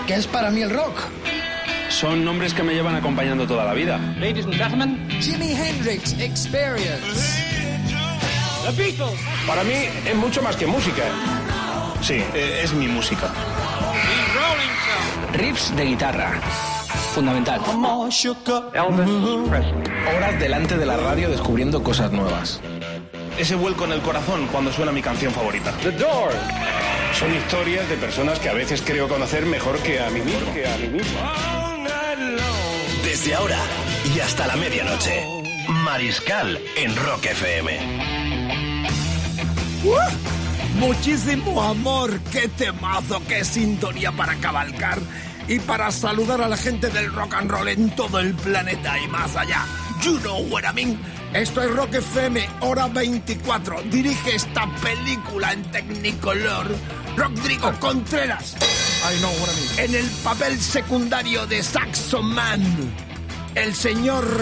¿Qué es para mí el rock? Son nombres que me llevan acompañando toda la vida. Ladies and gentlemen, Jimi Hendrix Experience. The Beatles. Para mí es mucho más que música. Sí, es mi música. The Rolling Stones. Riffs de guitarra. Fundamental. Elvis Presley. Horas delante de la radio descubriendo cosas nuevas. Ese vuelco en el corazón cuando suena mi canción favorita. The Doors. Son historias de personas que a veces creo conocer mejor que a mí mismo. Desde ahora y hasta la medianoche, Mariscal en Rock FM. Muchísimo amor, qué temazo, qué sintonía para cabalgar y para saludar a la gente del rock and roll en todo el planeta y más allá. You know what I mean. Esto es Rock FM, hora 24. Dirige esta película en Technicolor Rodrigo Contreras. I know what I mean. En el papel secundario de Saxo Man, el señor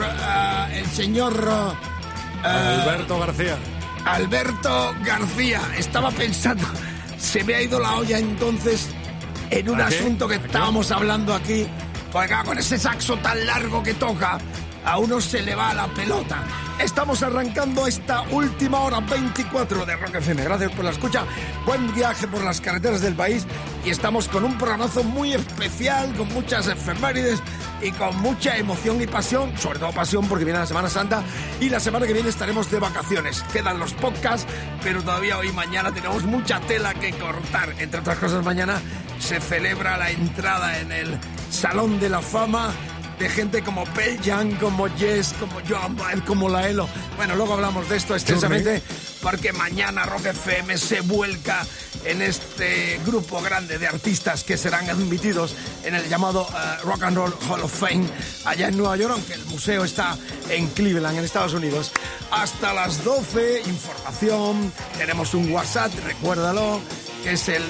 Alberto García. Alberto García. Estaba pensando, se me ha ido la olla entonces en un asunto que estábamos hablando aquí. Pues acá, con ese saxo tan largo que toca, a uno se le va la pelota. Estamos arrancando esta última hora 24 de Rock FM. Gracias por la escucha. Buen viaje por las carreteras del país. Y estamos con un programazo muy especial, con muchas efemérides y con mucha emoción y pasión. Sobre todo pasión porque viene la Semana Santa. Y la semana que viene estaremos de vacaciones. Quedan los podcasts, pero todavía hoy y mañana tenemos mucha tela que cortar. Entre otras cosas, mañana se celebra la entrada en el Salón de la Fama de gente como Pearl Jam, como Yes, como Joan Baez, como La Elo. Bueno, luego hablamos de esto extensamente porque mañana Rock FM se vuelca en este grupo grande de artistas que serán admitidos en el llamado Rock and Roll Hall of Fame allá en Nueva York, aunque el museo está en Cleveland, en Estados Unidos. Hasta las 12, información. Tenemos un WhatsApp, recuérdalo, que es el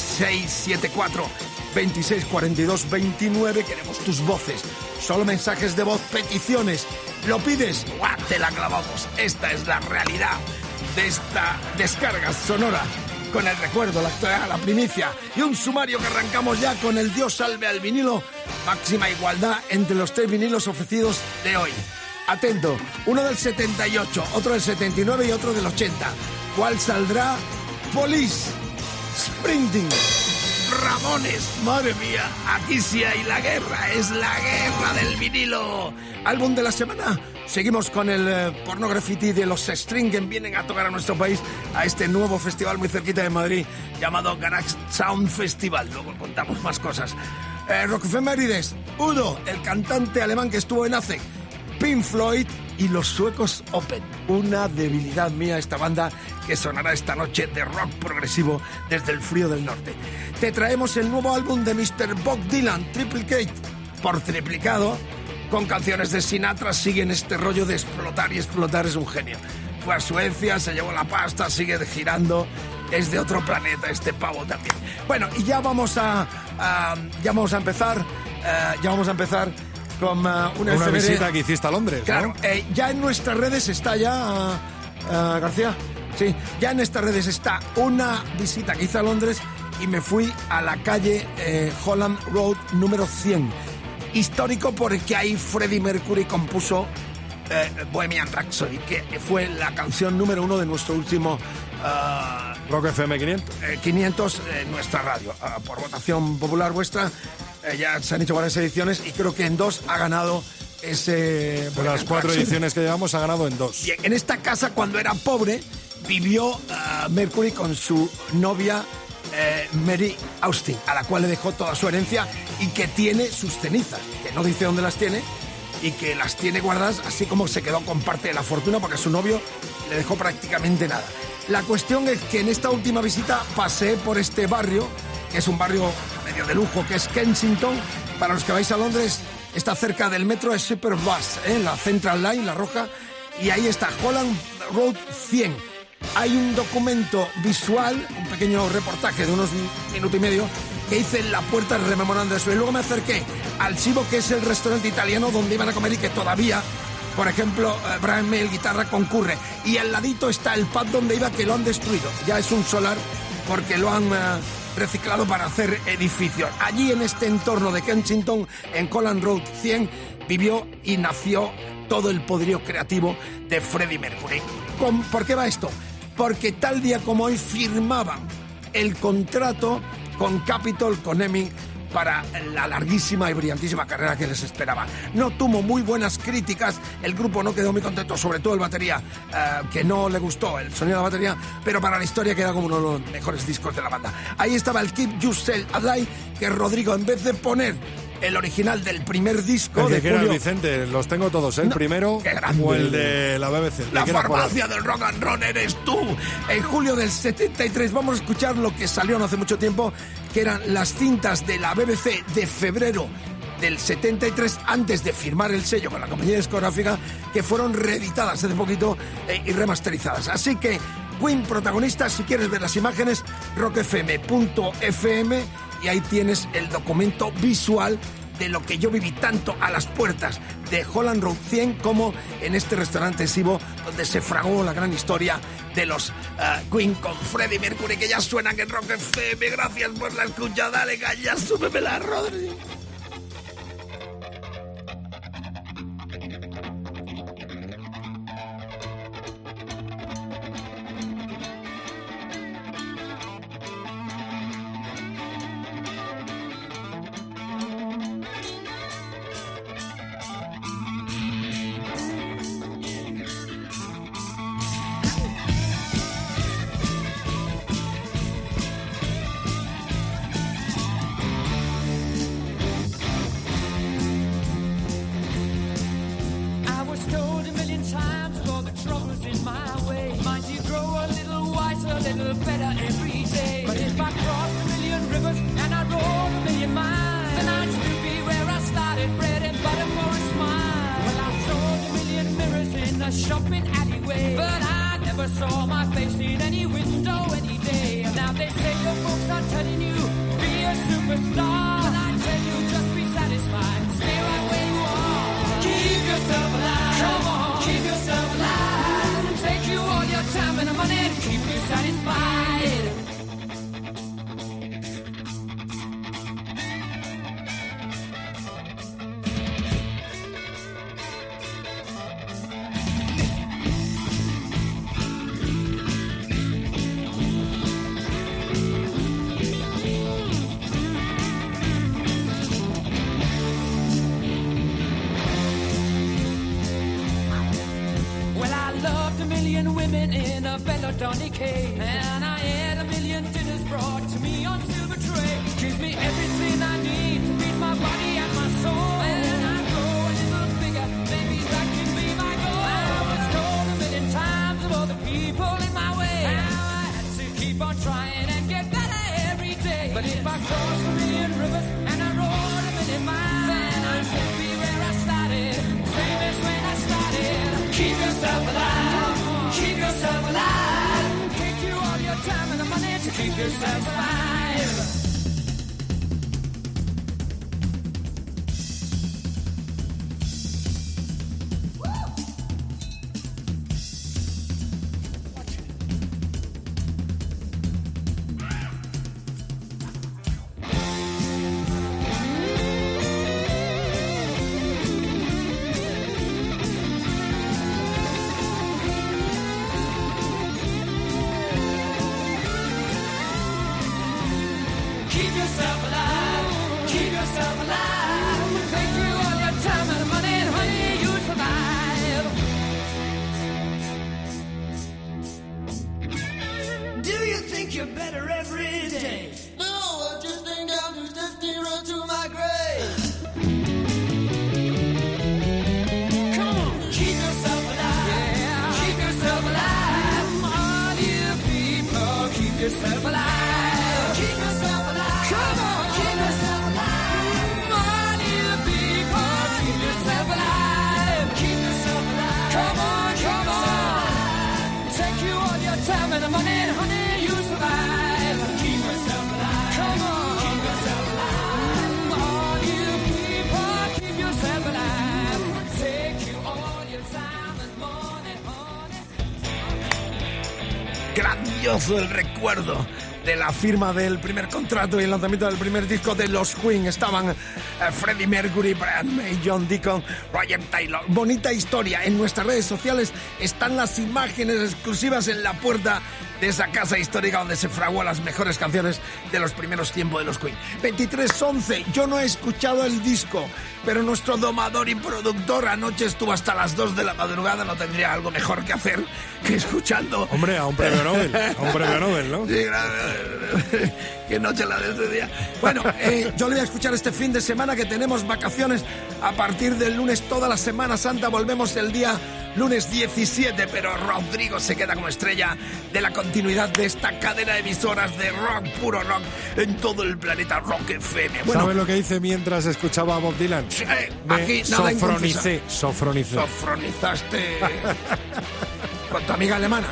674-2642-29. Queremos tus voces. Solo mensajes de voz, peticiones. ¿Lo pides? ¡Guau! Te la clavamos. Esta es la realidad de esta descarga sonora. Con el recuerdo, la actualidad, la primicia y un sumario que arrancamos ya con el Dios salve al vinilo. Máxima igualdad entre los 3 vinilos ofrecidos de hoy. Atento, uno del 78, otro del 79 y otro del 80. ¿Cuál saldrá? Police, Sprinting, Ramones, madre mía, aquí sí hay la guerra, es la guerra del vinilo. Álbum de la semana, seguimos con el Porno Graffiti de los String, que vienen a tocar a nuestro país, a este nuevo festival muy cerquita de Madrid, llamado Garage Sound Festival. Luego contamos más cosas. Rockefemérides, Udo, el cantante alemán que estuvo en ACE, Pink Floyd y los suecos Open. Una debilidad mía esta banda que sonará esta noche de rock progresivo desde el frío del norte. Te traemos el nuevo álbum de Mr. Bob Dylan, Triplicate, por triplicado, con canciones de Sinatra. Siguen este rollo de explotar, y explotar es un genio. Fue a Suecia, se llevó la pasta, sigue girando. Es de otro planeta este pavo también. Bueno, y ya vamos a empezar con una visita que hiciste a Londres, claro, ¿no? Ya en nuestras redes está ya, García, sí, ya en nuestras redes está una visita que hice a Londres y me fui a la calle Holland Road número 100. Histórico porque ahí Freddie Mercury compuso Bohemian Rhapsody, que fue la canción número 1 de nuestro último Rock FM 500. 500 en nuestra radio. Por votación popular vuestra, ya se han hecho varias ediciones y creo que en 2 ha ganado ese... De las 4 ediciones que llevamos ha ganado en 2. Bien, en esta casa, cuando era pobre, vivió Mercury con su novia Mary Austin, a la cual le dejó toda su herencia y que tiene sus cenizas, que no dice dónde las tiene y que las tiene guardadas, así como se quedó con parte de la fortuna porque a su novio le dejó prácticamente nada. La cuestión es que en esta última visita pasé por este barrio, que es un barrio medio de lujo, que es Kensington. Para los que vais a Londres, está cerca del metro de Superbus, la Central Line, la roja, y ahí está Holland Road 100. Hay un documento visual, un pequeño reportaje de unos minutos y medio, que hice en la puerta rememorando eso. Y luego me acerqué al Chivo, que es el restaurante italiano donde iban a comer y que todavía, por ejemplo, Brian May, el guitarra, concurre. Y al ladito está el pub donde iba, que lo han destruido. Ya es un solar porque lo han reciclado para hacer edificios. Allí, en este entorno de Kensington, en Holland Road 100, vivió y nació todo el poderío creativo de Freddie Mercury. ¿Por qué va esto? Porque tal día como hoy firmaban el contrato con Capitol, con EMI, para la larguísima y brillantísima carrera que les esperaba. No tuvo muy buenas críticas, el grupo no quedó muy contento, sobre todo el batería, que no le gustó el sonido de la batería, pero para la historia queda como uno de los mejores discos de la banda. Ahí estaba el Keep Yourself Alive, que Rodrigo, en vez de poner el original del primer disco de Julio... Julio... Vicente, los tengo todos, el primero o el de la BBC. La farmacia del rock and roll eres tú. En julio del 73 vamos a escuchar lo que salió no hace mucho tiempo, que eran las cintas de la BBC de febrero del 73, antes de firmar el sello con la compañía discográfica, que fueron reeditadas hace poquito y remasterizadas. Así que Queen protagonista, si quieres ver las imágenes, rockfm.fm, y ahí tienes el documento visual de lo que yo viví tanto a las puertas de Holland Road 100 como en este restaurante exhibo donde se fraguó la gran historia de los Queen con Freddie Mercury, que ya suenan en Rock FM. Gracias por la escucha, dale calla, súbemela, Rodri. Grandioso el recuerdo de la firma del primer contrato y el lanzamiento del primer disco de los Queen. Estaban Freddie Mercury, Brian May, John Deacon, Roger Taylor. Bonita historia. En nuestras redes sociales están las imágenes exclusivas en la puerta de esa casa histórica donde se fraguó las mejores canciones de los primeros tiempos de los Queen. 23:11. Yo no he escuchado el disco, pero nuestro domador y productor anoche estuvo hasta las 2 de la madrugada. No tendría algo mejor que hacer que escuchando... Hombre, a un premio Nobel. A un premio Nobel, ¿no? Sí, qué noche la de este día. Bueno, yo le voy a escuchar este fin de semana, que tenemos vacaciones a partir del lunes. Toda la Semana Santa volvemos el día lunes 17, pero Rodrigo se queda como estrella de la continuidad de esta cadena de emisoras de rock, puro rock, en todo el planeta. Rock FM. Bueno, ¿sabes lo que hice mientras escuchaba a Bob Dylan? Aquí nada Sofronizaste con tu amiga alemana.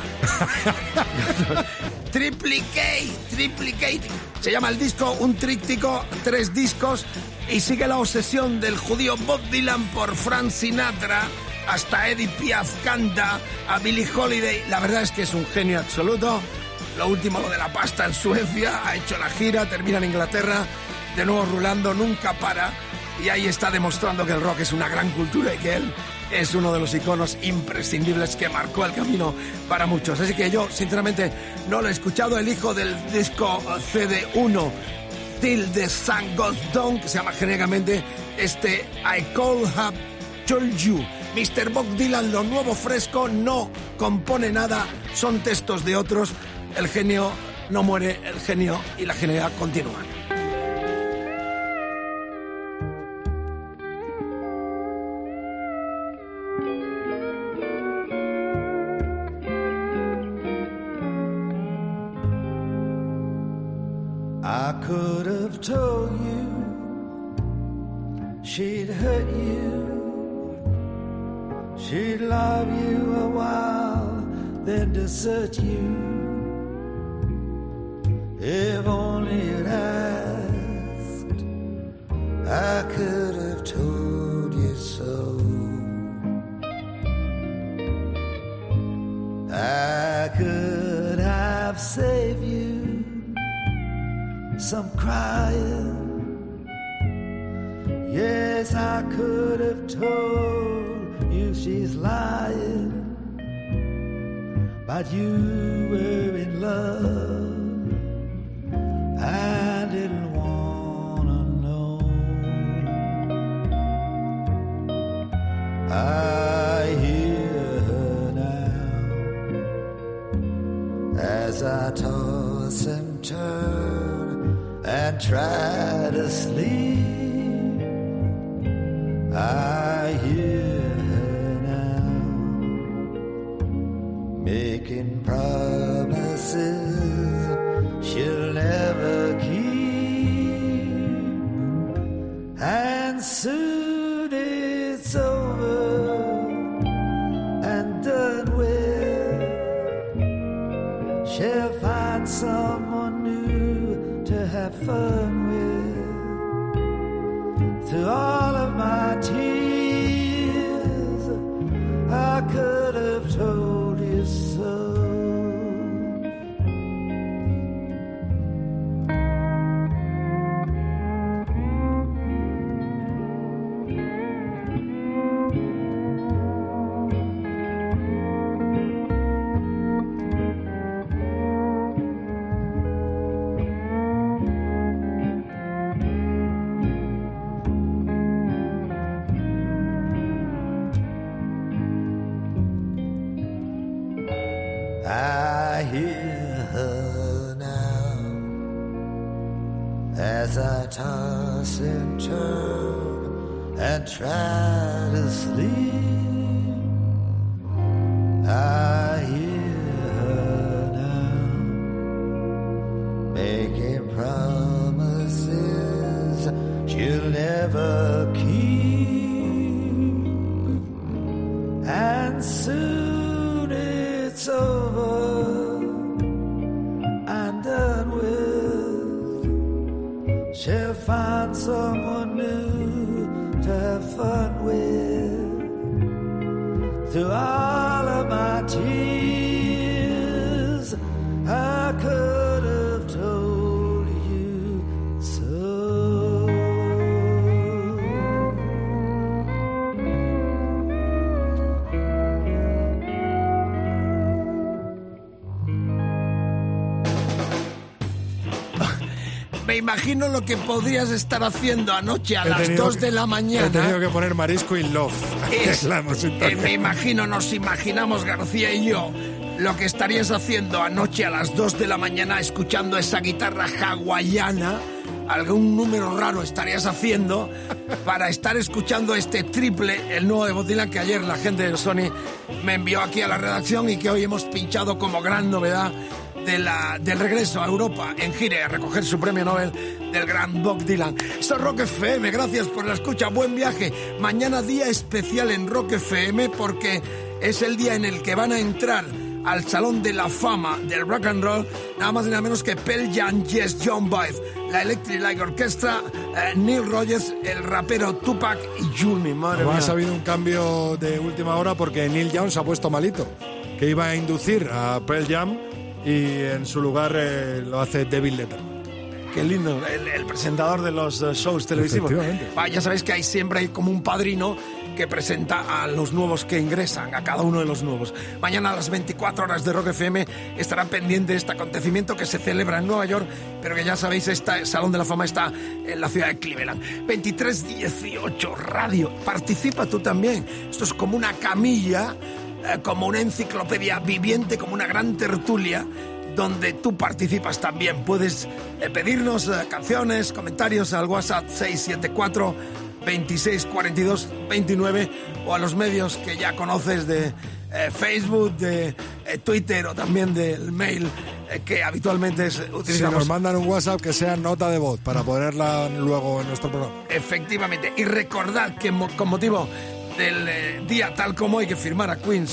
Triple K. Se llama el disco, un tríptico, 3 discos, y sigue la obsesión del judío Bob Dylan por Frank Sinatra. Hasta Edith Piaf canta, a Billie Holiday. La verdad es que es un genio absoluto. Lo último, lo de la pasta en Suecia. Ha hecho la gira, termina en Inglaterra, de nuevo rulando, nunca para. Y ahí está demostrando que el rock es una gran cultura y que él es uno de los iconos imprescindibles que marcó el camino para muchos. Así que yo, sinceramente, no lo he escuchado. El hijo del disco CD1, Till the Sun Goes Down, que se llama genéricamente I Could Have Told You. Mr. Bob Dylan, lo nuevo fresco, no compone nada, son textos de otros. El genio no muere, el genio y la genialidad continúan. I could have told you she'd hurt you, she'd love you a while, then desert you. If only you'd asked, I could have told you so. I could have saved you some crying. Yes, I could have told you she's lying, but you were in love. I didn't wanna know. I hear her now as I toss and turn and try to sleep. I hear her now making promises she'll never keep, and soon it's over and done with. She'll find someone new to have fun with. Through all of my tears, I could have told you so. I hear her now as I toss and turn and try to sleep. I hear her now making promises she'll never keep, and soon it's over and done with. She'll find someone new to have fun with. Through all of my tears, I could have told me imagino lo que podrías estar haciendo anoche a las 2 de la mañana. He tenido que poner Marisco in Love. Me imagino, nos imaginamos, García y yo, lo que estarías haciendo anoche a las 2 de la mañana escuchando esa guitarra hawaiana. Algún número raro estarías haciendo para estar escuchando este triple, el nuevo de Bob Dylan, que ayer la gente de Sony me envió aquí a la redacción y que hoy hemos pinchado como gran novedad del regreso a Europa en gira a recoger su premio Nobel del gran Bob Dylan. Esto es Rock FM, gracias por la escucha, buen viaje. Mañana día especial en Rock FM porque es el día en el que van a entrar al Salón de la Fama del Rock and Roll, nada más y nada menos que Pearl Jam, Yes, John Baez, la Electric Light Orchestra, Neil Rogers, el rapero Tupac y Juni. Madre mía. Ha habido un cambio de última hora porque Neil Young se ha puesto malito, que iba a inducir a Pearl Jam y en su lugar lo hace David Letterman. Qué lindo, el presentador de los shows televisivos. Ya sabéis que siempre hay como un padrino que presenta a los nuevos que ingresan, a cada uno de los nuevos. Mañana a las 24 horas de Rock FM estará pendiente este acontecimiento que se celebra en Nueva York, pero que ya sabéis, este Salón de la Fama está en la ciudad de Cleveland. 2318 Radio, participa tú también. Esto es como una camilla, como una enciclopedia viviente, como una gran tertulia, donde tú participas también. Puedes pedirnos canciones, comentarios al WhatsApp 674 26 42 29 o a los medios que ya conoces de Facebook, de Twitter o también del mail que habitualmente utilizamos. Si nos mandan un WhatsApp que sea nota de voz para ponerla luego en nuestro programa. Efectivamente. Y recordad que con motivo del día tal como hoy que firmara Queen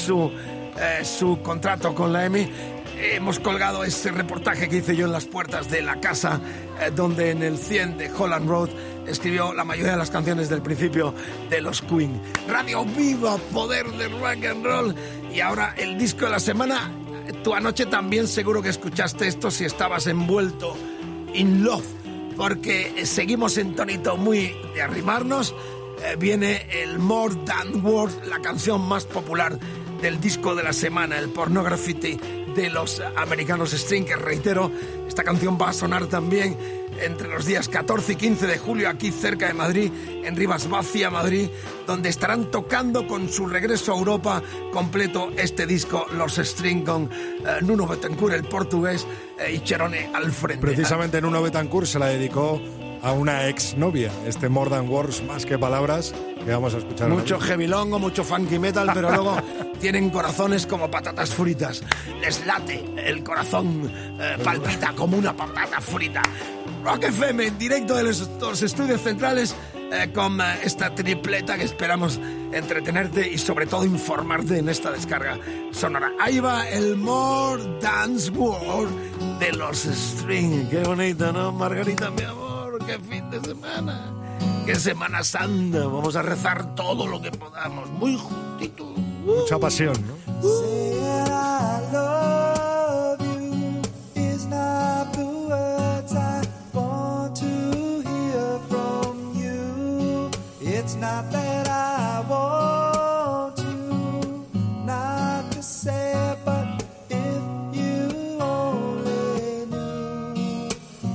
su contrato con la EMI, hemos colgado ese reportaje que hice yo en las puertas de la casa donde en el 100 de Holland Road escribió la mayoría de las canciones del principio de los Queen. Radio Viva, poder del rock and roll. Y ahora el disco de la semana. Tú anoche también seguro que escuchaste esto si estabas envuelto in love, porque seguimos en tonito muy de arrimarnos. Viene el More Than Words, la canción más popular del disco de la semana, el Pornography de los americanos String, que reitero, esta canción va a sonar también entre los días 14 y 15 de julio aquí cerca de Madrid, en Rivas-Vacia, Madrid, donde estarán tocando con su regreso a Europa completo este disco, los String, con Nuno Betancourt, el portugués, y Cherone al frente. Precisamente Nuno Betancourt se la dedicó a una exnovia, este More Than Words, más que palabras, que vamos a escuchar. Mucho heavylongo, mucho funky metal, pero luego tienen corazones como patatas fritas. Les late el corazón, palpita como una patata frita. Rock FM en directo de los estudios centrales con esta tripleta que esperamos entretenerte y sobre todo informarte en esta descarga sonora. Ahí va el More Dance World de los String. Qué bonito, ¿no, Margarita, mi amor? Qué fin de semana, qué Semana Santa. Vamos a rezar todo lo que podamos, muy juntito. Mucha pasión, ¿no? Say I love you is not the words I want to hear from you. It's not that I want you not to say it, but if you only knew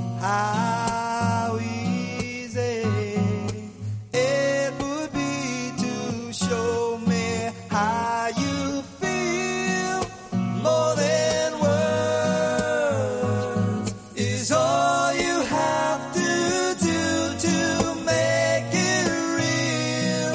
how easy it would be to show me how you feel. More than words is all you have to do to make it real.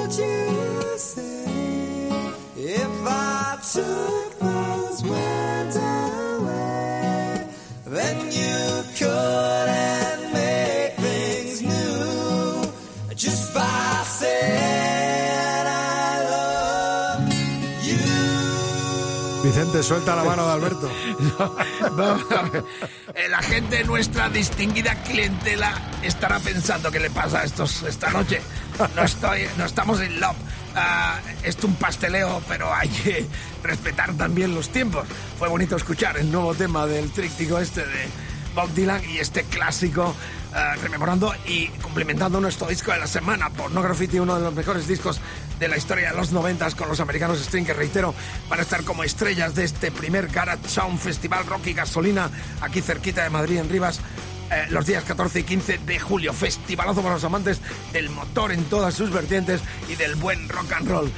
would you say if I took those words away? Then you couldn't make things new just by saying I love you. Vicente, suelta la mano de Alberto. Vamos a ver. La gente, nuestra distinguida clientela, estará pensando qué le pasa a estos esta noche. No estamos en love. Esto es un pasteleo, pero hay que respetar también los tiempos. Fue bonito escuchar el nuevo tema del tríptico este de Bob Dylan y este clásico, rememorando y complementando nuestro disco de la semana, Pornography, uno de los mejores discos de la historia de los 90 con los americanos Sting, que reitero, van a estar como estrellas de este primer Garage Sound Festival Rock y Gasolina aquí cerquita de Madrid, en Rivas, los días 14 y 15 de julio. Festivalazo para los amantes del motor en todas sus vertientes y del buen rock and roll.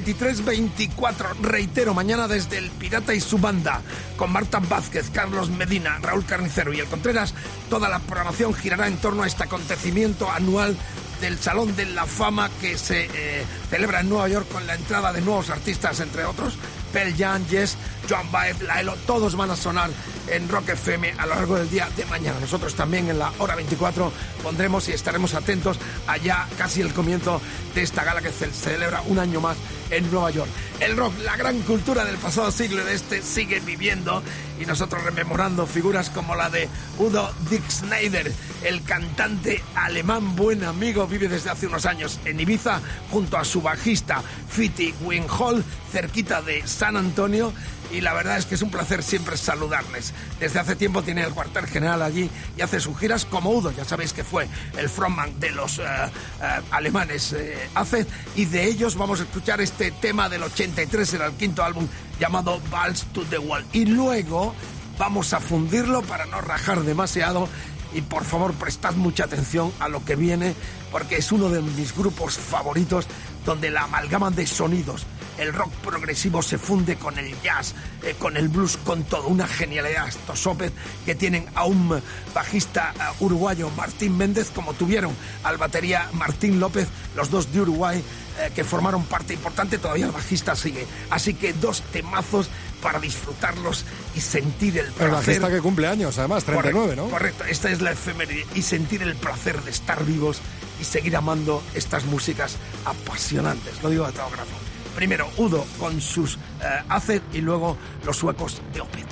23-24, reitero, mañana desde el Pirata y su banda, con Marta Vázquez, Carlos Medina, Raúl Carnicero y el Contreras. Toda la programación girará en torno a este acontecimiento anual del Salón de la Fama que se celebra en Nueva York, con la entrada de nuevos artistas, entre otros Pearl Jam, Yes, Joan Baez, Laelo. Todos van a sonar en Rock FM a lo largo del día de mañana. Nosotros también en la hora 24 pondremos y estaremos atentos allá casi el comienzo de esta gala que se celebra un año más en Nueva York. El rock, la gran cultura del pasado siglo y de este, sigue viviendo, y nosotros rememorando figuras como la de Udo Dick Schneider, el cantante alemán buen amigo. Vive desde hace unos años en Ibiza junto a su bajista Fiti Winhall, cerquita de San Antonio, y la verdad es que es un placer siempre saludarles. Desde hace tiempo tiene el cuartel general allí y hace sus giras como Udo. Ya sabéis que fue el frontman de los alemanes AZ, y de ellos vamos a escuchar este tema del 83, era el quinto álbum, llamado Balls to the Wall. Y luego vamos a fundirlo para no rajar demasiado. Y por favor, prestad mucha atención a lo que viene, porque es uno de mis grupos favoritos, donde la amalgama de sonidos, el rock progresivo se funde con el jazz, con el blues, con todo. Una genialidad estos Opeth, que tienen a un bajista uruguayo, Martín Méndez, como tuvieron al batería Martín López, los dos de Uruguay, que formaron parte importante. Todavía el bajista sigue. Así que dos temazos para disfrutarlos y sentir el placer. El bajista que cumple años, además, 39, ¿no? Correcto, esta es la efeméride. Y sentir el placer de estar vivos y seguir amando estas músicas apasionantes. Lo digo de todo corazón. Primero Udo con sus AZ y luego los suecos de Opeth.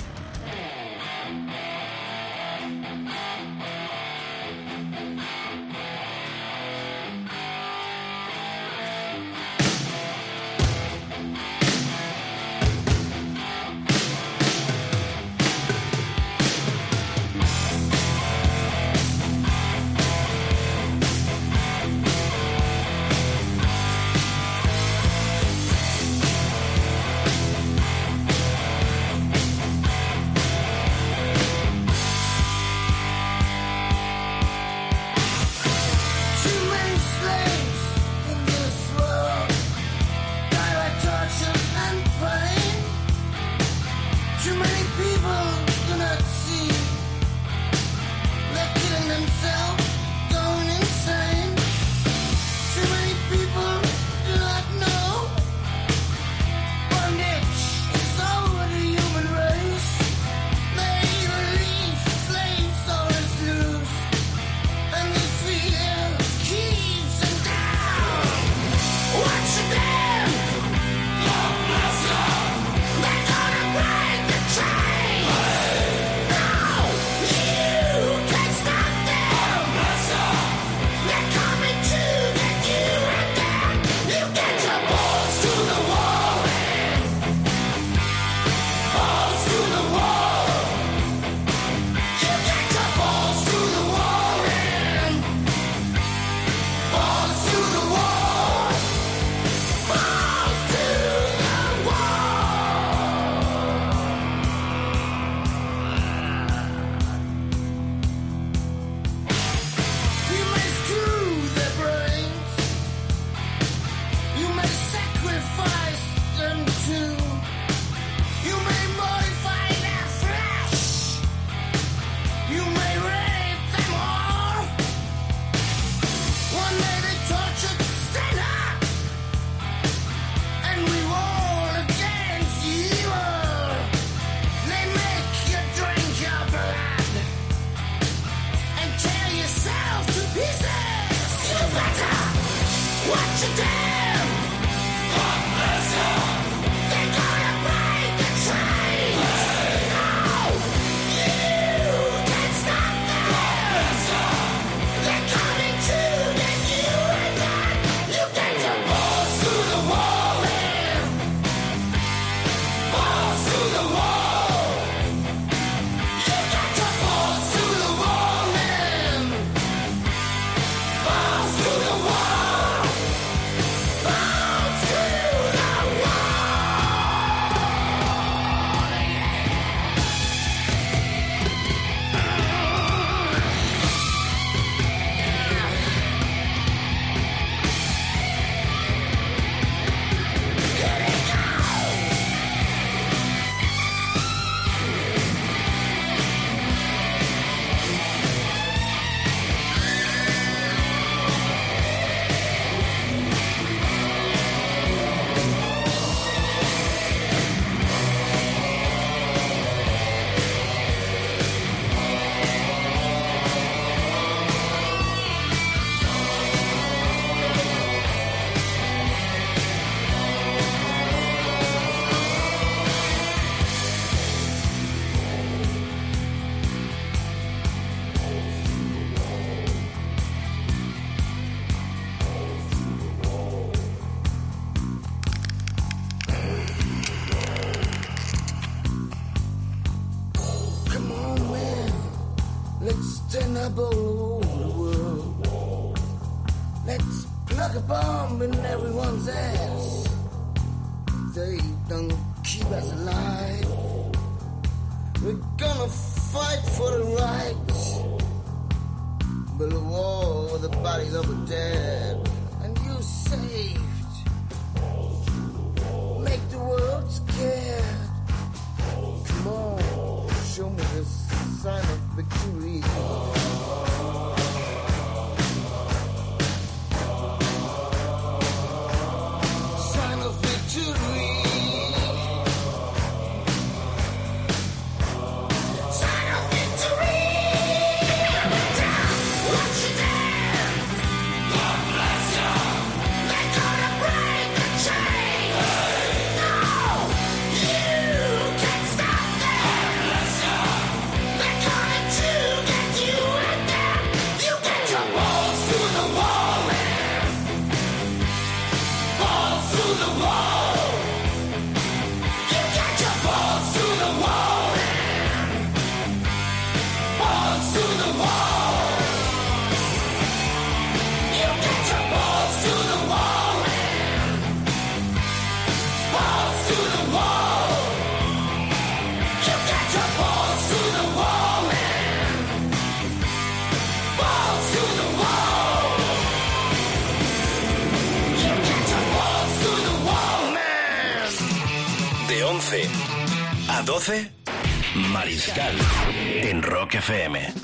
A 12, Mariscal, en Rock FM.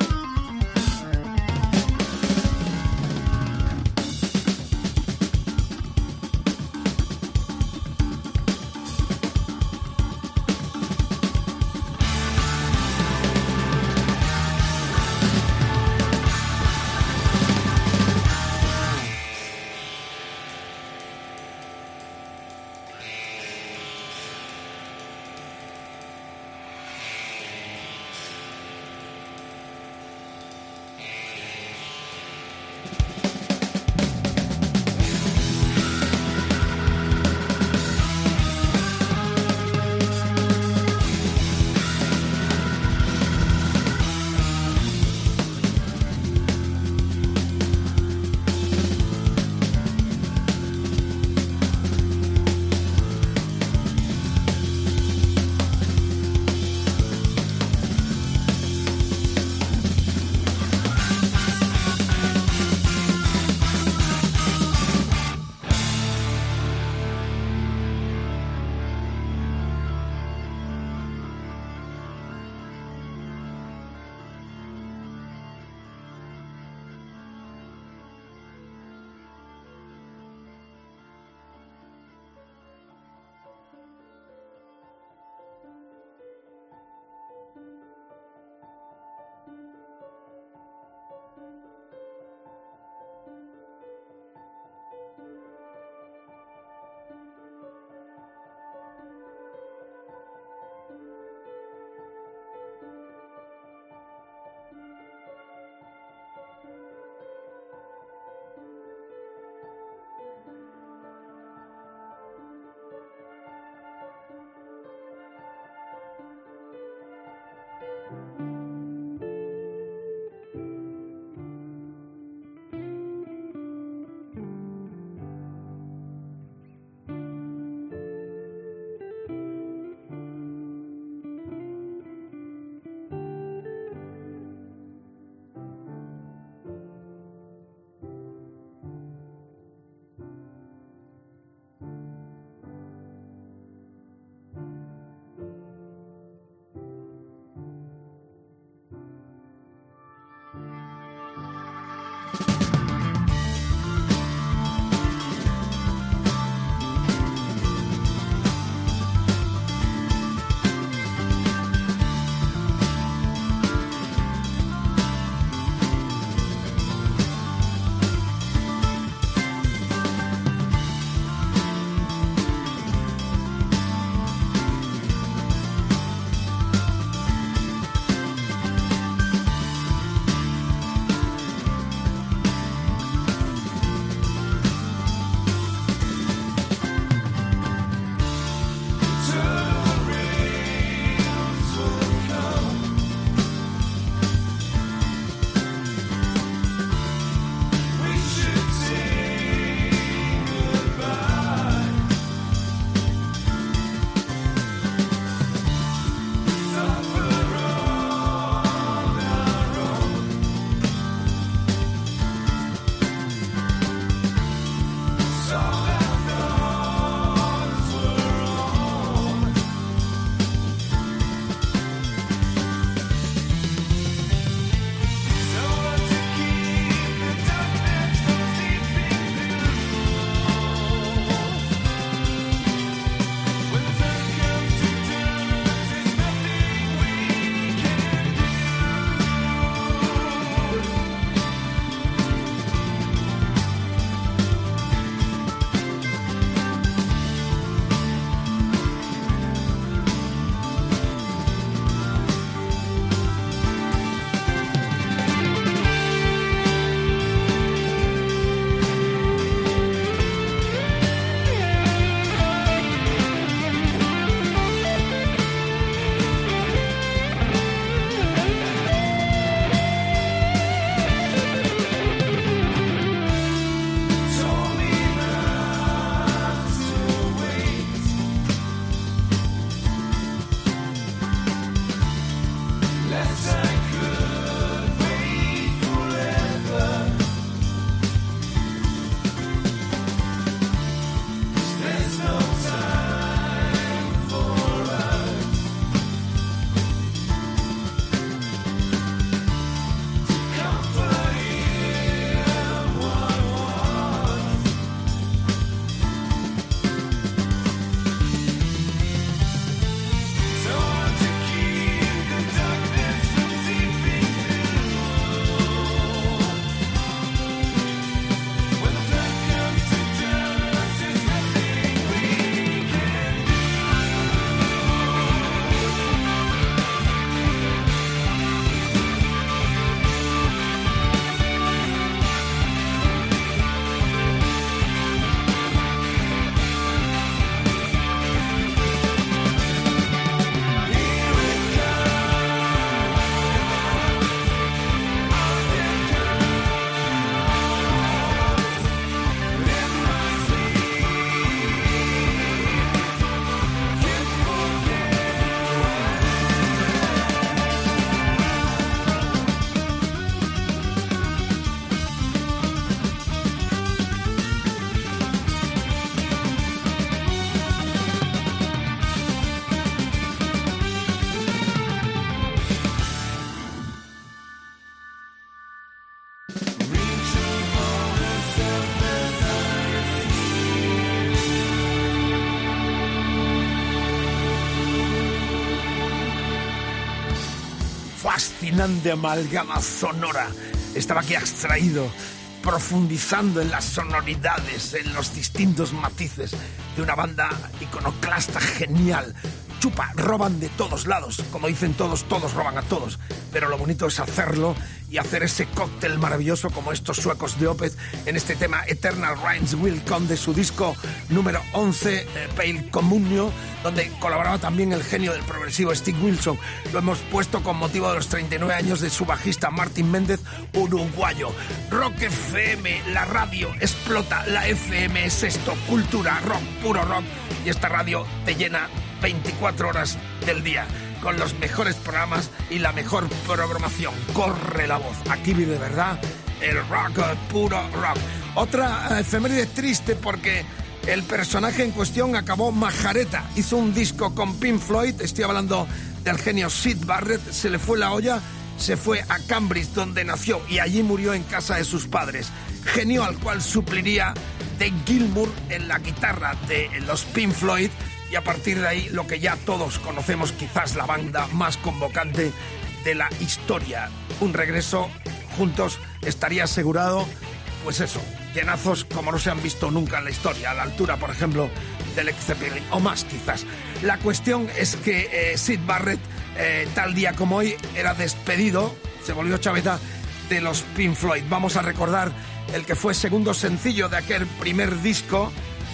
fascinante amalgama sonora. Estaba aquí extraído, profundizando en las sonoridades, en los distintos matices de una banda iconoclasta genial. Chupa, roban de todos lados, como dicen todos roban a todos, pero lo bonito es hacerlo y hacer ese cóctel maravilloso como estos suecos de Opeth en este tema Eternal Rains Will Come de su disco número 11, Pale Communio, donde colaboraba también el genio del progresivo Steve Wilson. Lo hemos puesto con motivo de los 39 años de su bajista Martín Méndez, uruguayo. Rock FM, la radio explota, la FM es esto, cultura, rock, puro rock, y esta radio te llena 24 horas del día, con los mejores programas y la mejor programación. Corre la voz, aquí vive de verdad el rock, puro rock. Otra efeméride triste porque el personaje en cuestión acabó majareta. Hizo un disco con Pink Floyd, estoy hablando del genio Syd Barrett, se le fue la olla, se fue a Cambridge donde nació y allí murió en casa de sus padres. Genio al cual supliría Dave Gilmour en la guitarra de los Pink Floyd. Y a partir de ahí, lo que ya todos conocemos, quizás la banda más convocante de la historia. Un regreso juntos estaría asegurado, pues eso, llenazos como no se han visto nunca en la historia, a la altura, por ejemplo, del Led Zeppelin, o más quizás. La cuestión es que Syd Barrett, tal día como hoy, era despedido, se volvió chaveta, de los Pink Floyd. Vamos a recordar el que fue segundo sencillo de aquel primer disco,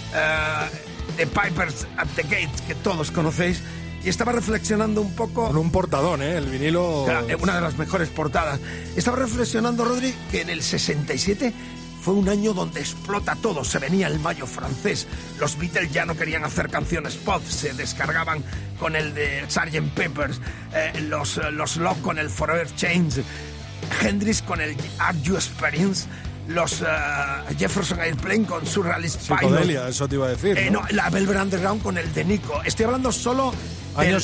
The Pipers at the Gates, que todos conocéis, y estaba reflexionando un poco... Con un portadón, el vinilo... Una de las mejores portadas. Estaba reflexionando, Rodri, que en el 67 fue un año donde explota todo. Se venía el mayo francés. Los Beatles ya no querían hacer canciones pop, se descargaban con el de Sgt. Pepper's, los Love con el Forever Change, Hendrix con el Are You Experience, los Jefferson Airplane con Surrealist Psicodelia, eso te iba a decir, ¿no? No, la Velvet Underground con el de Nico. Estoy hablando solo año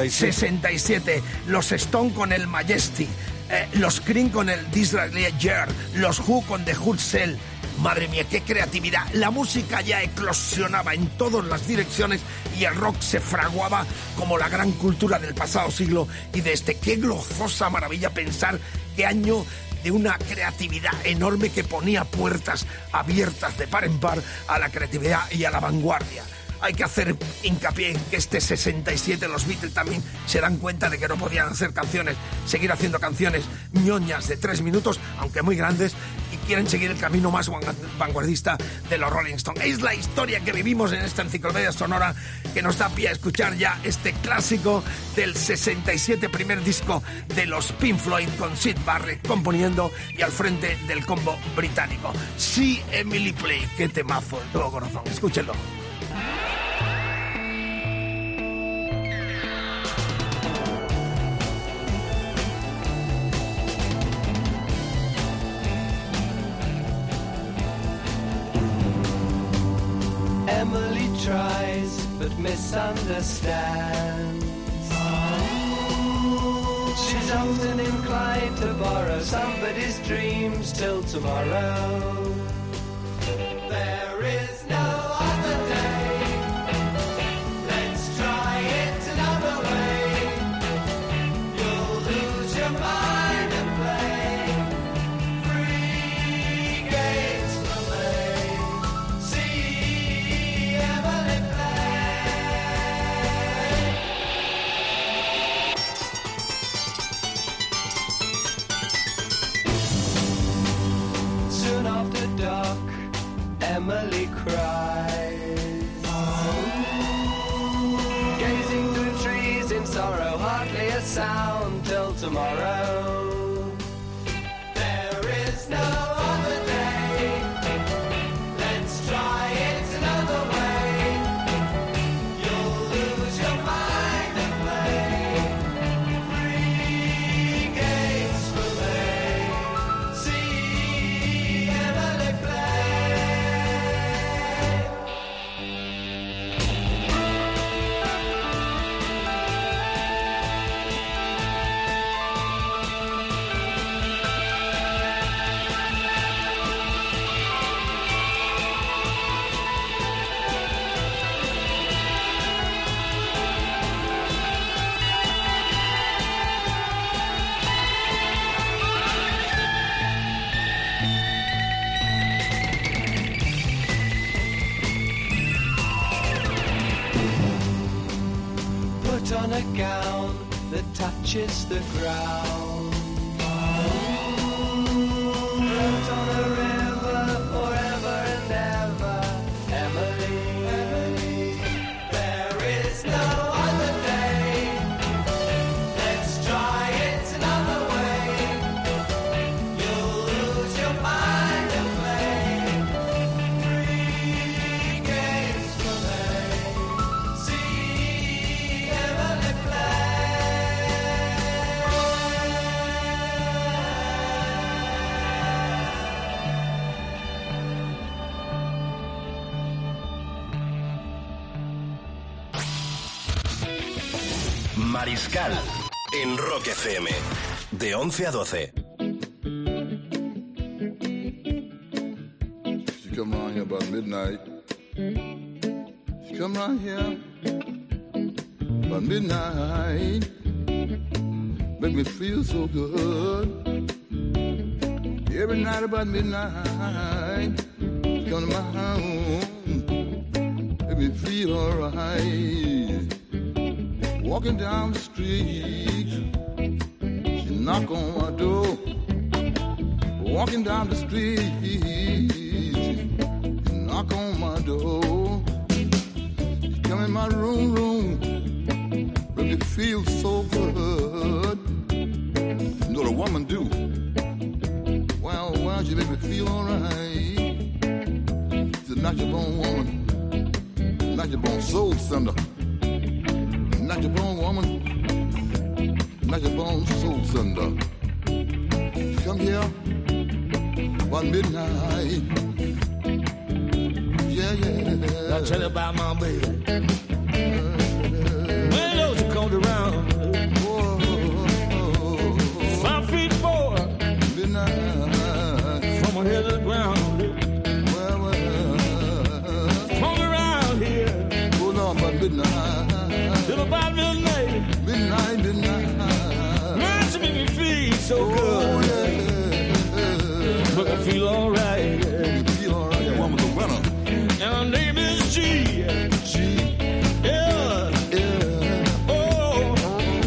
67. Los Stone con el Majestic, los Cream con el Disraeli Year, los Who con The Hurt Cell. Madre mía, qué creatividad. La música ya eclosionaba en todas las direcciones y el rock se fraguaba como la gran cultura del pasado siglo y de este. Qué gozosa maravilla pensar qué año de una creatividad enorme que ponía puertas abiertas de par en par a la creatividad y a la vanguardia. Hay que hacer hincapié en que este 67 los Beatles también se dan cuenta de que no podían hacer canciones, seguir haciendo canciones ñoñas de 3 minutos, aunque muy grandes, y quieren seguir el camino más vanguardista de los Rolling Stones. Es la historia que vivimos en esta enciclopedia sonora que nos da pie a escuchar ya este clásico del 67, primer disco de los Pink Floyd, con Syd Barrett componiendo y al frente del combo británico. Sí, Emily Play, qué temazo de todo corazón, escúchenlo. Emily tries but misunderstands. She's often inclined to borrow somebody's dreams till tomorrow. There is no other day. Let's try it another way. You'll lose your mind and play free games for me. See Emily play. Soon after dark, Emily cries, gazing through trees in sorrow, hardly a sound till tomorrow. There is no other day. Let's try it another way. You'll lose your mind and play free games for me. See Emily play. a gown that touches the ground. Float on a river forever and ever, Emily. There is no other day. Let's try it another way. You'll lose your mind and play 3 games for me. See Emily Mariscal en Rock FM de 11 a 12. She come around here about midnight. She come around here about midnight. Make me feel so good. Every night about midnight. She come to my home. Make me feel alright. Walking down the street, she knock on my door. Walking down the street, she knock on my door. She come in my room, make me feel so good. You know what a woman do? Well, she make me feel alright. She's a natural-born woman, natural-born soul sender. Natural-born woman, natural-born soul sender. Come here, about midnight. Yeah. I'll tell you about my baby. When those who come around, 5 feet 4, midnight, from my head to the ground. Come around here, hold on, about midnight. Till about midnight. Midnight. Man, she make me feel so good. Make me feel alright. Make me feel alright. That woman's a winner. And her name is G. Yeah. Oh.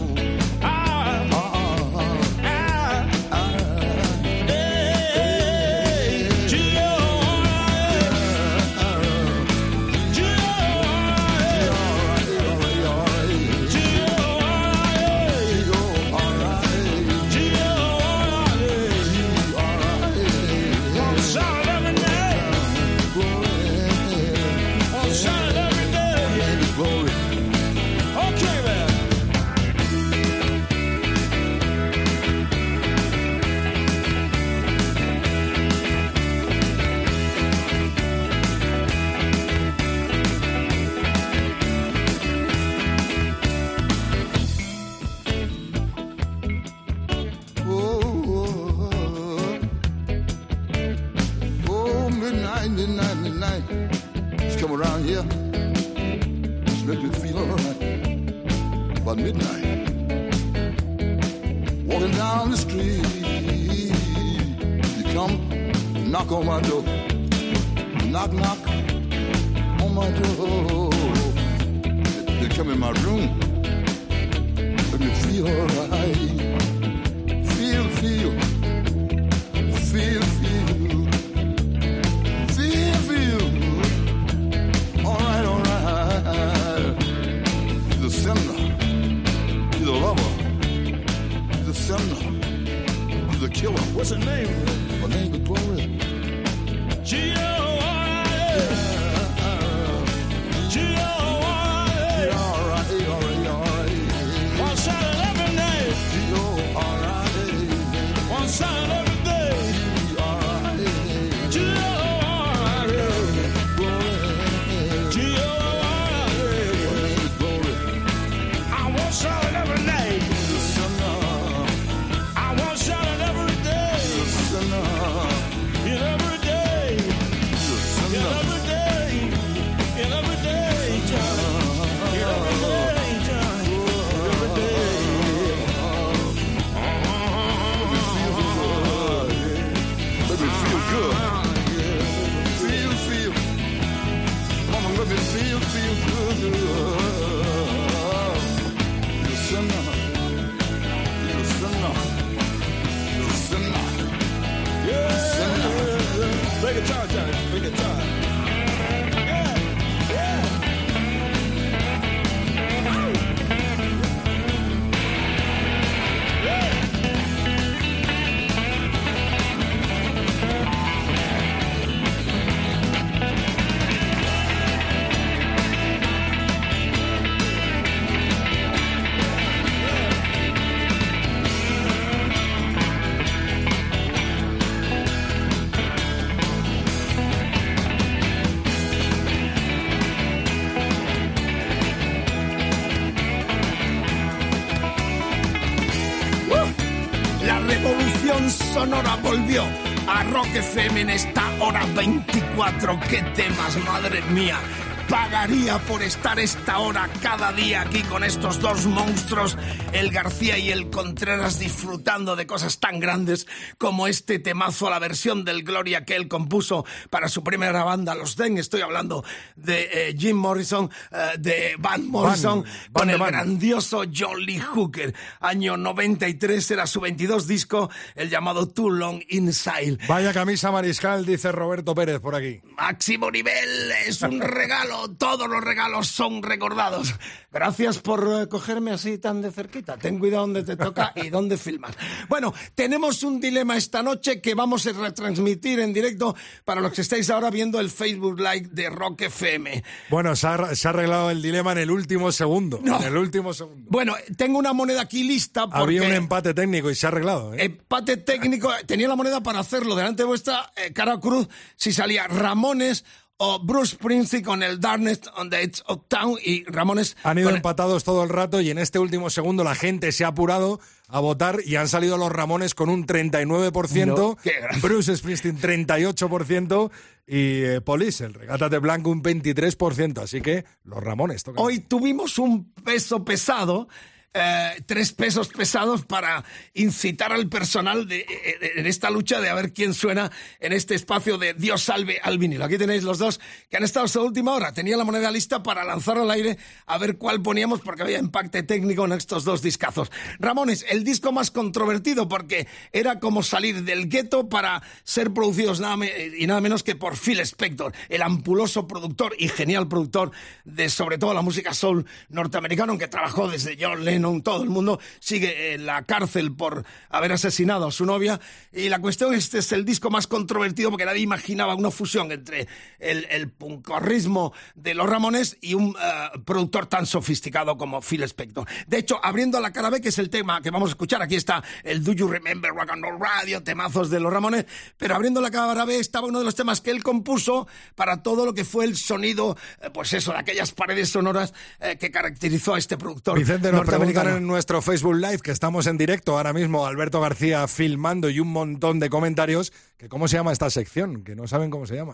Midnight. She come around here. She make me feel alright. About midnight. Walking down the street. You come, knock on my door. Knock on my door. They come in my room. Make me feel alright. Feel. Alright. She's a sinner. She's a lover. She's a sinner. She's a killer. What's her name? Her name is Glory. G-O-R-I-A. One shot every night. One shot every day. tan sonora volvió a Rock FM en esta hora 24. ¡Qué temas, madre mía! Pagaría por estar esta hora cada día aquí con estos dos monstruos, el García y el Contreras, disfrutando de cosas tan grandes como este temazo, la versión del Gloria que él compuso para su primera banda, los Den. Estoy hablando de Jim Morrison, de Van Morrison, con el grandioso John Lee Hooker. Año 93, era su 22 disco, el llamado Too Long Inside. Vaya camisa Mariscal, dice Roberto Pérez por aquí. Máximo nivel, es un regalo. Todos los regalos son recordados. Gracias por cogerme así tan de cerquita. Ten cuidado donde te toca y donde filmas. Bueno, tenemos un dilema esta noche que vamos a retransmitir en directo para los que estáis ahora viendo el Facebook Live de Rock FM. Bueno, se ha arreglado el dilema en el último segundo. No. En el último segundo. Bueno, tengo una moneda aquí lista porque... Había un empate técnico y se ha arreglado. Empate técnico. Tenía la moneda para hacerlo delante de vuestra cara cruz si salía Ramones o Bruce Springsteen con el Darkness on the Edge of Town, y Ramones... Han ido empatados todo el rato y en este último segundo la gente se ha apurado a votar y han salido los Ramones con un 39%, No, Bruce Springsteen 38% y Police, el Regátate Blanco, un 23%. Así que los Ramones tocan. Hoy tuvimos un peso pesado... 3 pesos pesados para incitar al personal en esta lucha de a ver quién suena en este espacio de Dios salve al vinilo. Aquí tenéis los dos que han estado hasta última hora. Tenía la moneda lista para lanzarlo al aire a ver cuál poníamos porque había empate técnico en estos dos discazos. Ramones, el disco más controvertido porque era como salir del gueto para ser producidos nada menos que por Phil Spector, el ampuloso productor y genial productor de sobre todo la música soul norteamericano, que trabajó desde John Lennon. Todo el mundo sigue en la cárcel por haber asesinado a su novia, y la cuestión este es el disco más controvertido porque nadie imaginaba una fusión entre el punkorrismo de los Ramones y un productor tan sofisticado como Phil Spector. De hecho, abriendo la cara B, que es el tema que vamos a escuchar, aquí está el Do You Remember Rock and Roll Radio, temazos de los Ramones, pero abriendo la cara B estaba uno de los temas que él compuso para todo lo que fue el sonido, pues eso, de aquellas paredes sonoras que caracterizó a este productor. Vicente, nos preguntan en nuestro Facebook Live, que estamos en directo ahora mismo, Alberto García filmando y un montón de comentarios, que cómo se llama esta sección, que no saben cómo se llama.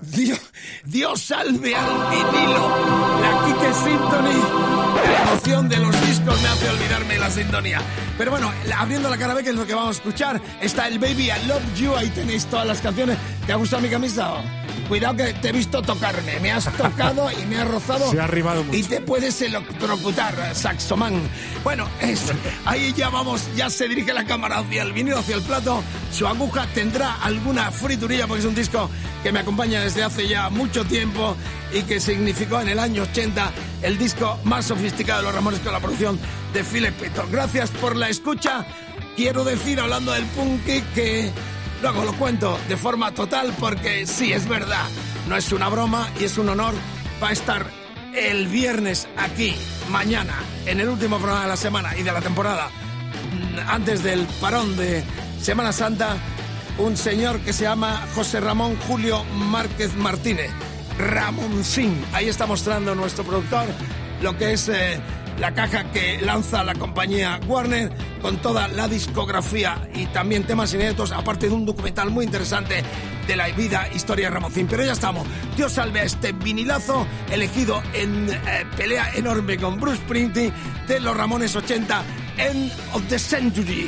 Dios salve al vinilo, la Kike Symphony. La emoción de los discos me hace olvidarme la sintonía. Pero bueno, abriendo la cara B, que es lo que vamos a escuchar, está el Baby I Love You, ahí tenéis todas las canciones. ¿Te ha gustado mi camisa? Cuidado que te he visto tocarme, me has tocado y me has rozado. Se ha arrimado mucho. Y te puedes electrocutar, saxoman. Bueno, ahí ya vamos, ya se dirige la cámara hacia el vinilo, hacia el plato. Su aguja tendrá alguna friturilla porque es un disco que me acompaña desde hace ya mucho tiempo y que significó en el año 80 el disco más sofisticado de los Ramones con la producción de Phil Spector. Gracias por la escucha. Quiero decir, hablando del punky, que luego lo cuento de forma total porque sí, es verdad, no es una broma y es un honor. Va a estar el viernes aquí, mañana, en el último programa de la semana y de la temporada, antes del parón de Semana Santa, un señor que se llama José Ramón Julio Márquez Martínez, Ramoncín. Ahí está mostrando nuestro productor lo que es la caja que lanza la compañía Warner con toda la discografía y también temas inéditos, aparte de un documental muy interesante de la vida, historia de Ramoncín. Pero ya estamos. Dios salve a este vinilazo elegido en pelea enorme con Bruce Springsteen de los Ramones 80, End of the Century.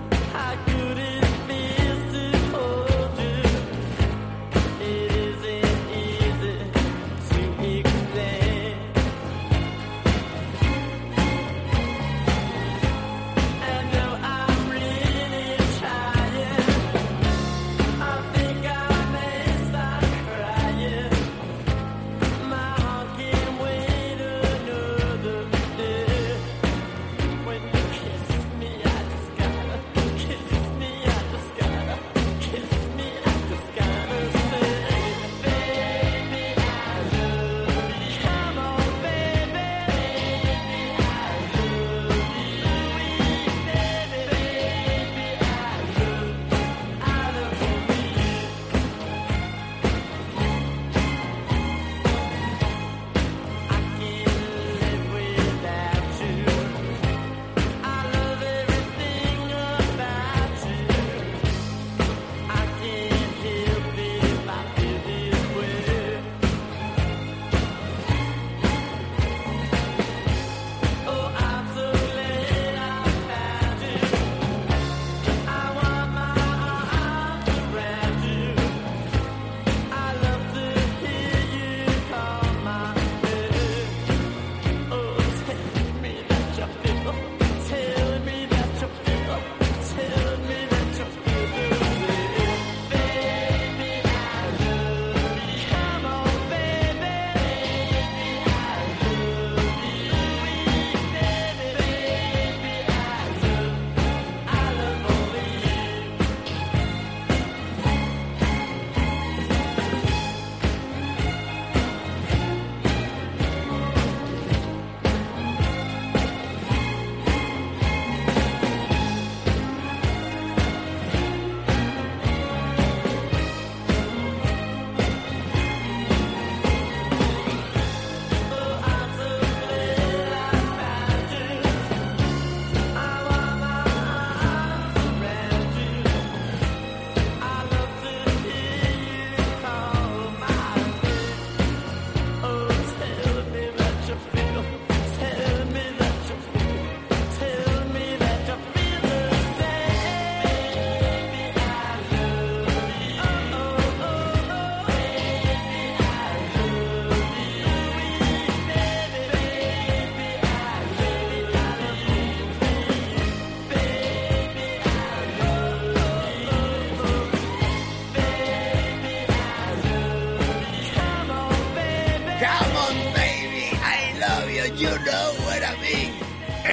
It is in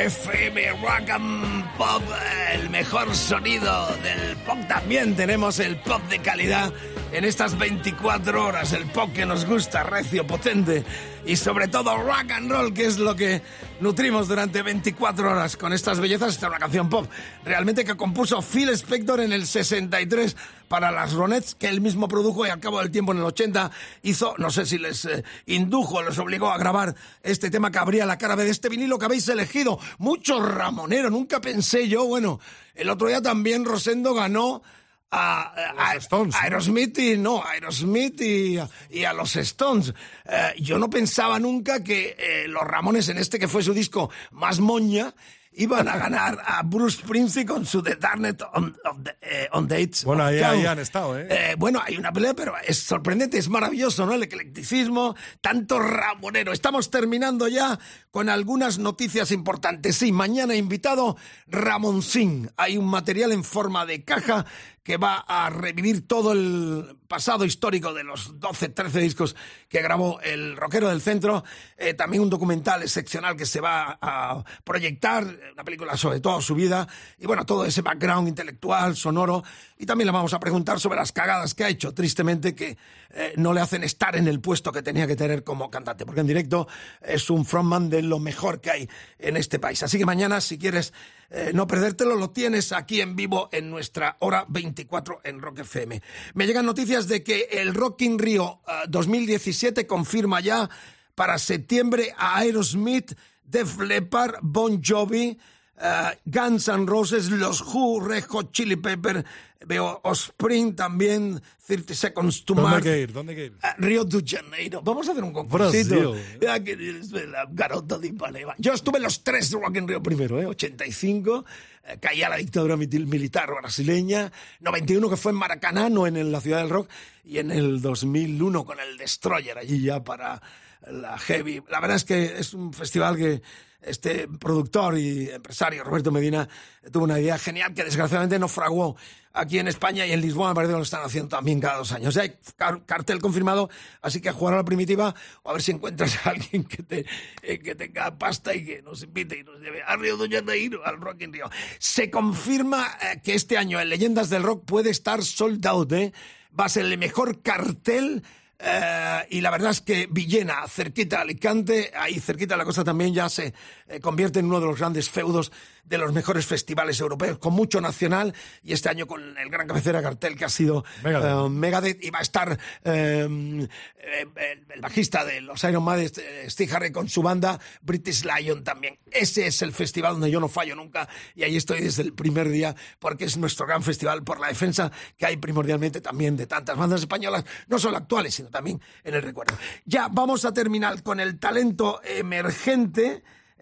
FM Rock and Pop, el mejor sonido del pop. También tenemos el pop de calidad en estas 24 horas, el pop que nos gusta, recio, potente y sobre todo rock and roll, que es lo que nutrimos durante 24 horas con estas bellezas. Esta es una canción pop realmente que compuso Phil Spector en el 63 para las Ronettes, que él mismo produjo y al cabo del tiempo en el 80 hizo, no sé si les indujo, les obligó a grabar este tema que abría la cara B de este vinilo que habéis elegido. Mucho ramonero, nunca pensé yo, bueno, el otro día también Rosendo ganó a Stones, ¿no? Aerosmith y a los Stones. Yo no pensaba nunca que los Ramones, en este que fue su disco más moña, iban a ganar a Bruce Springsteen con su The Darknet on Dates. Bueno, ahí han estado, bueno, hay una pelea, pero es sorprendente, es maravilloso, ¿no? El eclecticismo, tanto ramonero. Estamos terminando ya con algunas noticias importantes. Sí, mañana invitado Ramoncín. Hay un material en forma de caja que va a revivir todo el pasado histórico de los 12, 13 discos que grabó el rockero del centro. También un documental excepcional que se va a proyectar, una película sobre toda su vida, y bueno, todo ese background intelectual, sonoro, y también le vamos a preguntar sobre las cagadas que ha hecho, tristemente, que no le hacen estar en el puesto que tenía que tener como cantante, porque en directo es un frontman de lo mejor que hay en este país. Así que mañana, si quieres no perdértelo, lo tienes aquí en vivo en nuestra hora 24 en Rock FM. Me llegan noticias de que el Rock in Rio 2017 confirma ya para septiembre a Aerosmith, Def Leppard, Bon Jovi, Guns N' Roses, los Who, Red Hot Chili Pepper, veo Offspring también, 30 Seconds to Mars. ¿Dónde que ir? Río de Janeiro. Vamos a hacer un concursito. Brasil. Garota de Ipanema. Yo estuve en los 3 Rock in Rio primero, 85, caía la dictadura militar brasileña, 91 que fue en Maracaná, no en la ciudad del rock, y en el 2001 con el Destroyer allí ya para la heavy. La verdad es que es un festival que este productor y empresario Roberto Medina tuvo una idea genial que desgraciadamente no fraguó aquí en España, y en Lisboa me parece que lo están haciendo también cada 2 años. Ya hay cartel confirmado, así que a jugar a la primitiva o a ver si encuentras a alguien que tenga pasta y que nos invite y nos lleve a Río de Janeiro, al Rock in Rio. Se confirma que este año en Leyendas del Rock puede estar sold out, va a ser el mejor cartel. Y la verdad es que Villena, cerquita de Alicante, ahí cerquita la cosa también ya se convierte en uno de los grandes feudos de los mejores festivales europeos, con mucho nacional, y este año con el gran cabecera cartel que ha sido Megadeth, y va a estar el bajista de los Iron Maiden, Steve Harris, con su banda British Lion también. Ese es el festival donde yo no fallo nunca, y ahí estoy desde el primer día, porque es nuestro gran festival por la defensa que hay primordialmente también de tantas bandas españolas, no solo actuales, sino también en el recuerdo. Ya vamos a terminar con el talento emergente,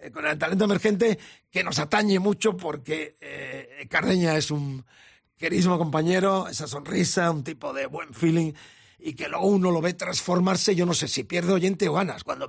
que nos atañe mucho, porque Cardeña es un queridísimo compañero, esa sonrisa, un tipo de buen feeling, y que luego uno lo ve transformarse, yo no sé si pierde oyente o ganas, cuando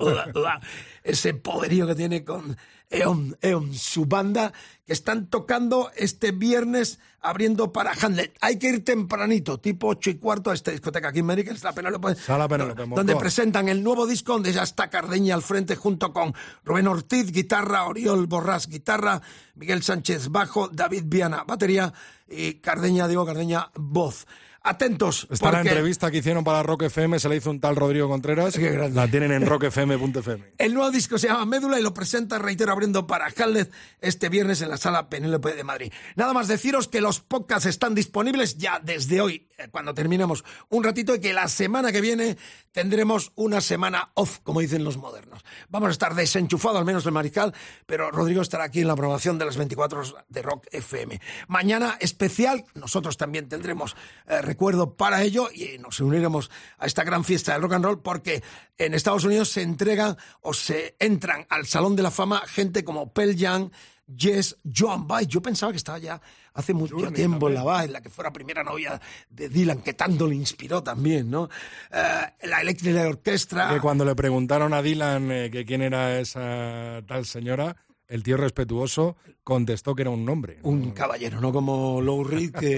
ese poderío que tiene con Eon, su banda, que están tocando este viernes abriendo para Hamlet. Hay que ir tempranito, tipo 8:15, a esta discoteca aquí en América, es la Penélope, donde presentan el nuevo disco, donde ya está Cardeña al frente junto con Rubén Ortiz, guitarra, Oriol Borrás, guitarra, Miguel Sánchez, bajo, David Viana, batería, y Diego Cardeña, voz. Atentos. Está la entrevista que hicieron para Rock FM, se la hizo un tal Rodrigo Contreras. La tienen en rockfm.fm. El nuevo disco se llama Médula y lo presenta, reitero, abriendo para Hamlet este viernes en la Sala Penélope de Madrid. Nada más deciros que los podcasts están disponibles ya desde hoy, cuando terminemos un ratito, y que la semana que viene tendremos una semana off, como dicen los modernos. Vamos a estar desenchufados, al menos el Mariscal, pero Rodrigo estará aquí en la programación de las 24 horas de Rock FM. Mañana especial, nosotros también tendremos recuerdo para ello, y nos uniremos a esta gran fiesta del rock and roll, porque en Estados Unidos se entregan o se entran al Salón de la Fama gente como Pearl Jam, Yes, Joan Baez. Yo pensaba que estaba ya hace mucho tiempo en la Baez, la que fue la primera novia de Dylan, que tanto le inspiró también, ¿no? La Electric Orchestra. Que cuando le preguntaron a Dylan que quién era esa tal señora, el tío respetuoso contestó que era un nombre. Un caballero, no como Lou Reed, que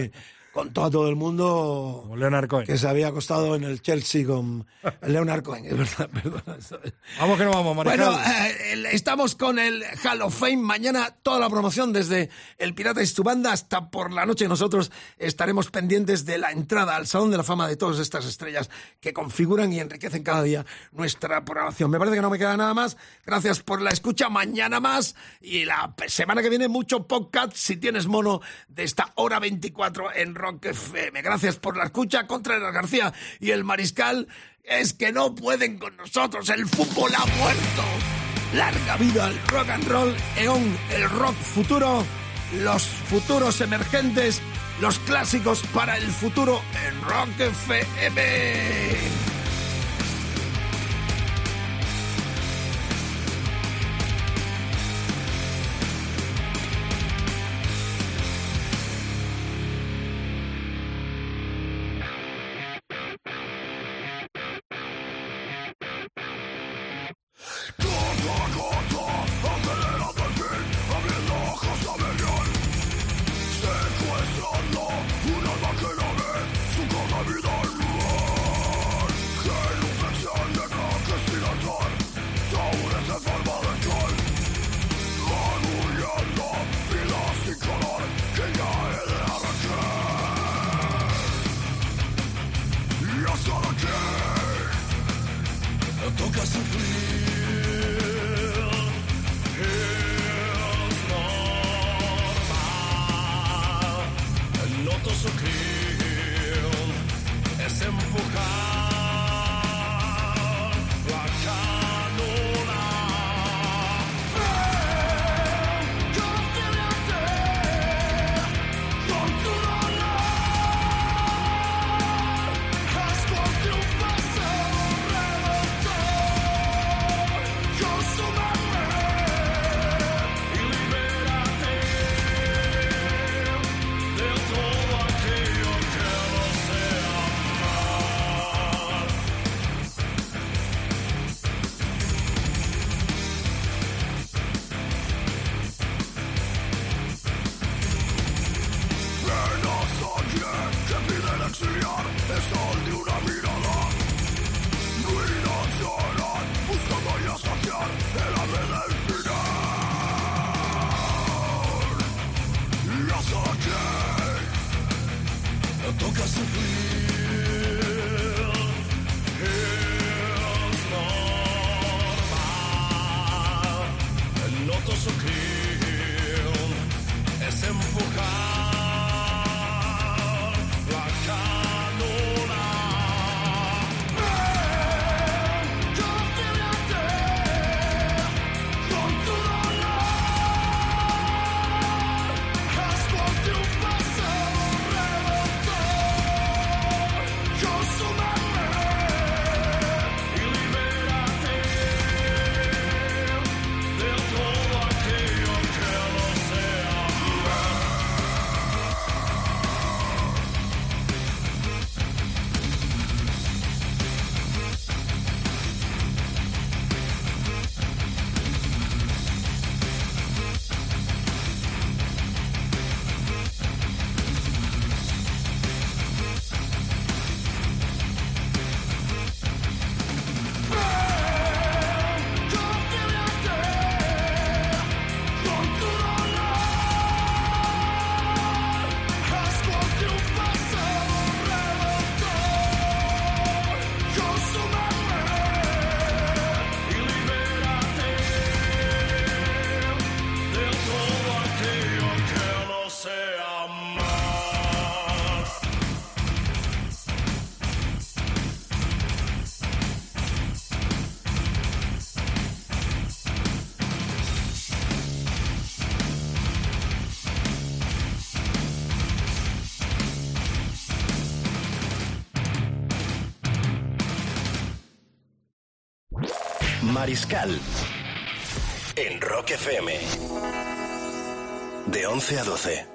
contó a todo el mundo Como Leonard Cohen. que se había acostado en el Chelsea con Leonard Cohen, es verdad, perdona. Vamos que no vamos, Mariscal. Bueno, estamos con el Hall of Fame. Mañana toda la promoción desde el Pirata y su banda hasta por la noche. Nosotros estaremos pendientes de la entrada al Salón de la Fama de todas estas estrellas que configuran y enriquecen cada día nuestra programación. Me parece que no me queda nada más. Gracias por la escucha. Mañana más y la semana que viene mucho podcast, si tienes mono, de esta hora 24 en Rock FM. Gracias por la escucha. Contreras García y el Mariscal. Es que no pueden con nosotros. El fútbol ha muerto. Larga vida al rock and roll. EON, el rock futuro. Los futuros emergentes. Los clásicos para el futuro en Rock FM. Toca sufrir, es normal. No te sufrir, es empujar la canona. Confíate con tu dolor. Haz por tu pasado. El sol de una mirada, ruinas lloran, buscando ya saciar el hambre del final. Y hasta que toca sufrir, es normal. No te sufrir, es empujar. Mariscal en Rock FM de 11 a 12.